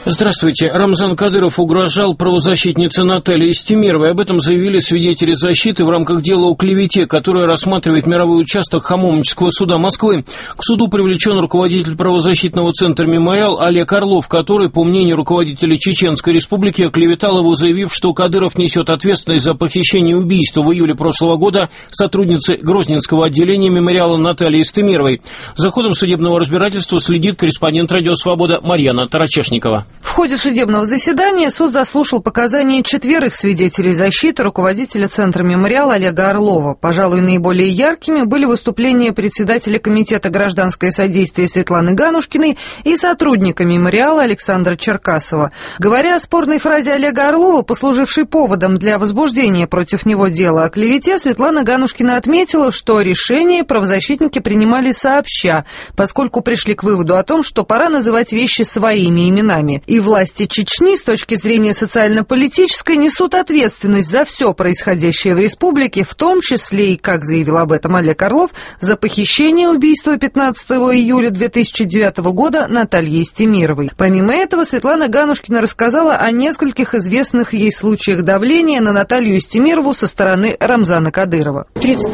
Здравствуйте. Рамзан Кадыров угрожал правозащитнице Наталье Истемировой. Об этом заявили свидетели защиты в рамках дела о клевете, которое рассматривает мировой участок Хамовнического суда Москвы. К суду привлечен руководитель правозащитного центра «Мемориал» Олег Орлов, который, по мнению руководителя Чеченской Республики, оклеветал его, заявив, что Кадыров несет ответственность за похищение и убийство в июле прошлого года сотрудницы Грозненского отделения «Мемориала» Натальи Истемировой. За ходом судебного разбирательства следит корреспондент «Радио Свобода» Марьяна Тарачешникова. В ходе судебного заседания суд заслушал показания 4 свидетелей защиты руководителя Центра «Мемориал» Олега Орлова. Пожалуй, наиболее яркими были выступления председателя Комитета гражданское содействие Светланы Ганушкиной и сотрудника «Мемориала» Александра Черкасова. Говоря о спорной фразе Олега Орлова, послужившей поводом для возбуждения против него дела о клевете, Светлана Ганушкина отметила, что решение правозащитники принимали сообща, поскольку пришли к выводу о том, что пора называть вещи своими именами. И власти Чечни с точки зрения социально-политической несут ответственность за все происходящее в республике, в том числе и, как заявил об этом Олег Орлов, за похищение и убийство 15 июля 2009 года Натальи Истемировой. Помимо этого, Светлана Ганушкина рассказала о нескольких известных ей случаях давления на Наталью Истемирову со стороны Рамзана Кадырова.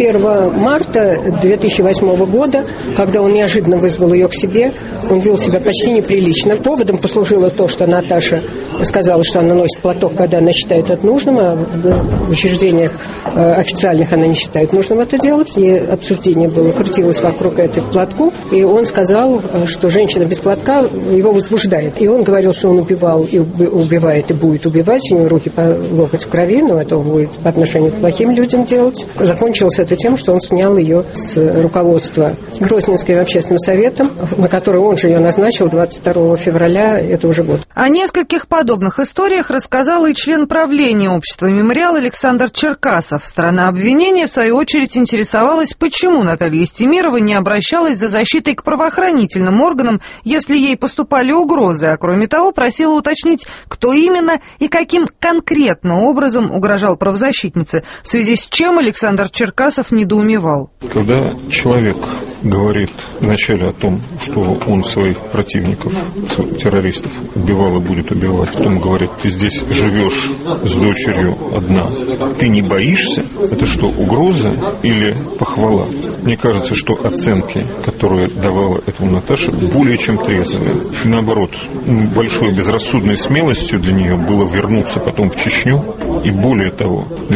31 марта 2008 года, когда он неожиданно вызвал ее к себе, он вел себя почти неприлично. Поводом послужило то, что Наташа сказала, что она носит платок, когда она считает это нужным, а в учреждениях официальных она не считает нужным это делать. И обсуждение было, крутилось вокруг этих платков. И он сказал, что женщина без платка его возбуждает. И он говорил, что он убивал и убивает, и будет убивать. У него руки по локоть в крови, но это будет по отношению к плохим людям делать. Закончилось это тем, что он снял ее с руководства Грозненским общественным советом, на который он же ее назначил 22 февраля этого же года. О нескольких подобных историях рассказал и член правления общества «Мемориал» Александр Черкасов. Сторона обвинения, в свою очередь, интересовалась, почему Наталья Истемирова не обращалась за защитой к правоохранительным органам, если ей поступали угрозы, а кроме того просила уточнить, кто именно и каким конкретно образом угрожал правозащитнице, в связи с чем Александр Черкасов недоумевал. Когда человек говорит вначале о том, что он своих противников, террористов убивал и будет убивать, потом говорит, ты здесь живешь с дочерью одна, ты не боишься? Это что, угроза или похвала? Мне кажется, что оценки, которые давала этому Наташа, более чем трезвые. Наоборот, большой безрассудной смелостью для нее было вернуться потом в Чечню и, более того, в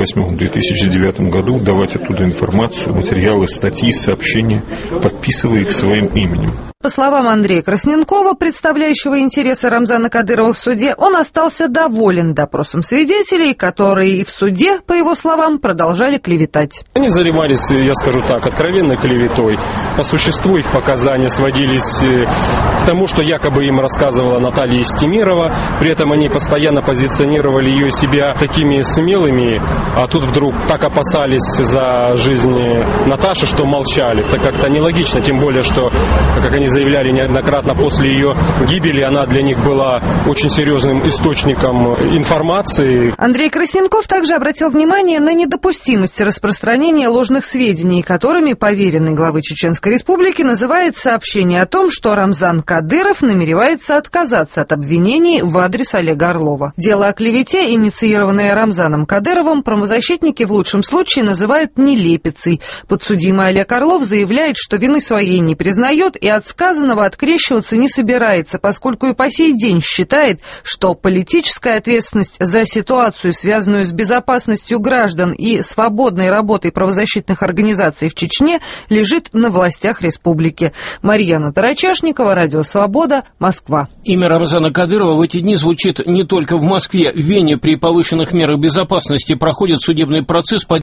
2008-2009 году давать оттуда информацию, материалы, статьи, сообщения, подписывая их своим именем. По словам Андрея Красненкова, представляющего интересы Рамзана Кадырова в суде, он остался доволен допросом свидетелей, которые и в суде, по его словам, продолжали клеветать. Они занимались, я скажу так, откровенной клеветой. По существу их показания сводились к тому, что якобы им рассказывала Наталья Истемирова. При этом они постоянно позиционировали ее себя такими смелыми, а тут вдруг так опасались за жизнь Наташи, что молчали. Это как-то нелогично, тем более, что, как они заявляли неоднократно, после ее гибели она для них была очень серьезным источником информации. Андрей Красненков также обратил внимание на недопустимость распространения ложных сведений, которыми поверенный главы Чеченской Республики называет сообщение о том, что Рамзан Кадыров намеревается отказаться от обвинений в адрес Олега Орлова. Дело о клевете, инициированное Рамзаном Кадыровым, правозащитники в лучшем случае называют нелепицей. Подсудимый Олег Орлов заявляет, что вины своей не признает и от сказанного открещиваться не собирается, поскольку и по сей день считает, что политическая ответственность за ситуацию, связанную с безопасностью граждан и свободной работой правозащитных организаций в Чечне, лежит на властях республики. Марьяна Тарачешникова, Радио Свобода, Москва. Имя Рамзана Кадырова в эти дни звучит не только в Москве. В Вене при повышенных мерах безопасности проходит судебный процесс по